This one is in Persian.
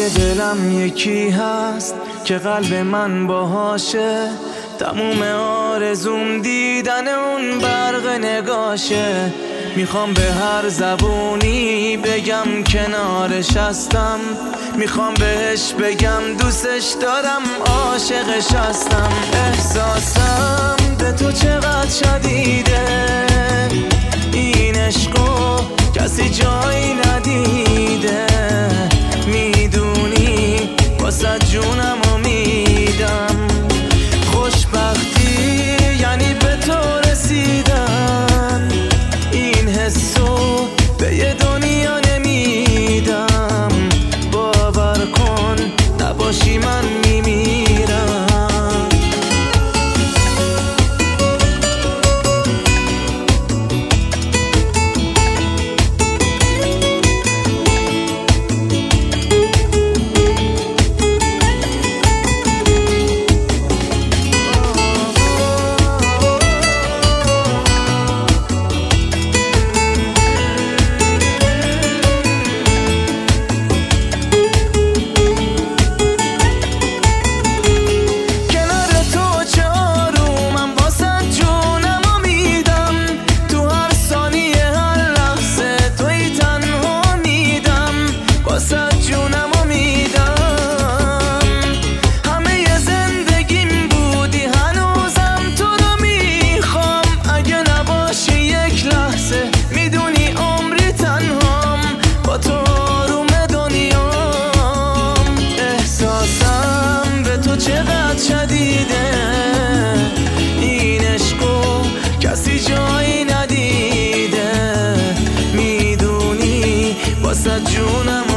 دلم یکی هست که قلب من باهاشه، تموم آرزوم دیدن اون برق نگاشه. میخوام به هر زبونی بگم کنارش هستم، میخوام بهش بگم دوستش دارم، عاشقش هستم. احساسم به تو چقدر شدیده، این عشقو کسی جایی ندیده. میدونی واسه جونمو میدم، خوشبختی یعنی به تو رسیدن، این حسو به یه دنیا نمیدم. باور کن نباشی من میمیرم. چقدر شدیده این عشقو کسی جایی ندیده. میدونی واسه جونم